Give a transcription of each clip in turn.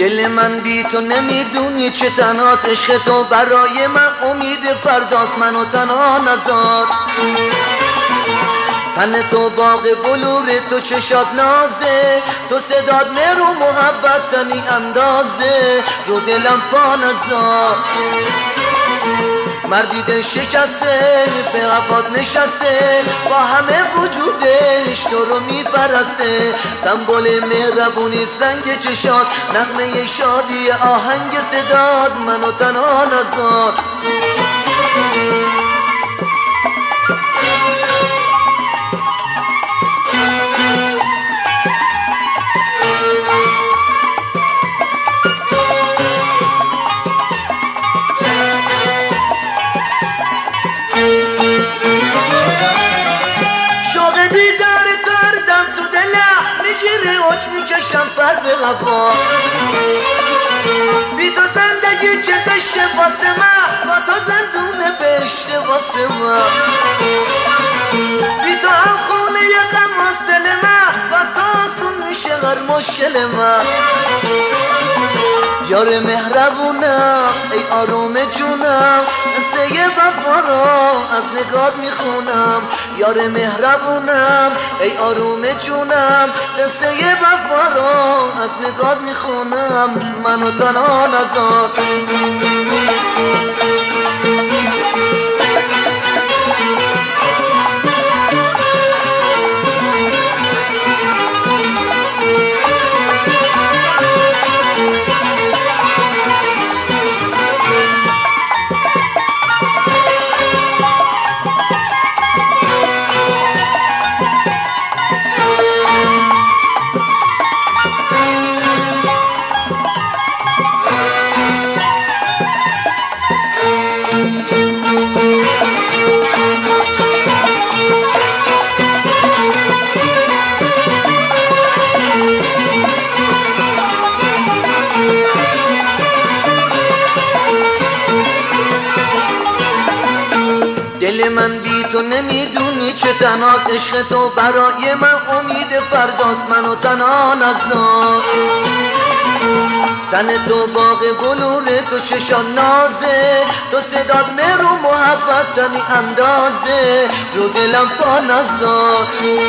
دل من بی تو نمیدونی چه تنهاست، عشق تو برای من امید فرداست، منو تنها نذار. تن تو باغ بلور تو چشات نازه، تو صداد مرو محبت تنی اندازه، رو دلم پا نذار. مردی دل شکسته به عباد نشسته، با همه وجودش تو رو میپرسته، سمبل مهربونیست رنگ چشات، نغمه شادی آهنگ صداد، منو تنها نذار. میکشم پر به غفا، بی تو زندگی چه زشته واسه من، با تو زندون بهشته واسه من، بی تو هم خونه غم از دل من، با تو آسون میشه هر مشکل من. یار مهربونم ای آروم جونم، قصه وفا را از نگات میخونم. یار مهربونم ای آروم جونم، قصه وفا را از نگات میخونم، منو تنها نذار. دل من بی تو نمیدونی چه تنهاست، عشق تو برای من امید فرداست، منو تنها نذار. تن تو باغ بلور تو چشان نازه، تو صداد مرو محبت تنی اندازه، رو دلم پا نذار.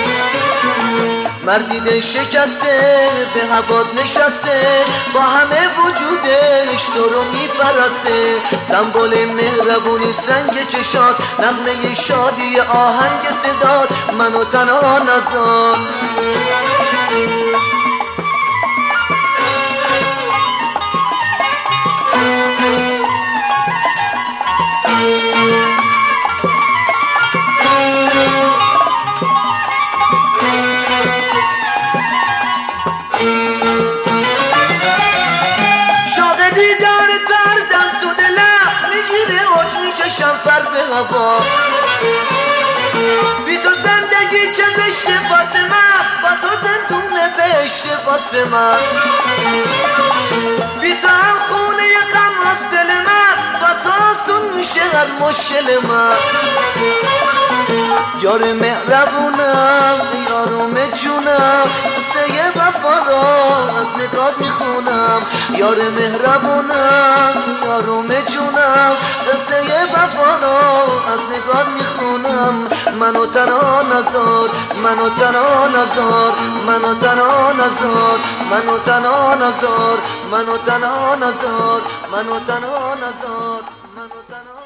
مردی دل شکسته به هوات نشسته، با همه وجودش تو رو میپرسته، سمبل مهربونیست رنگ چشات، نغمه شادی آهنگ صدات، منو تنها نذار. میکشم پر به هوا، بی تو زندگی چه زشته واسه من، با تو زندون بهشته واسه من، بی تو هم خونه غم از دل من، با تو آسون میشه هر مشکل من. یار مهربونم ای آروم جونم، قصه وفا را از نگات میخونم. یار مهربونم ای آروم جونم، قصه وفا را از نگات میخونم، منو تنها نذار، منو تنها نذار، منو تنها نذار، منو تنها نذار، منو تنها نذار، منو تنها نذار، منو تنها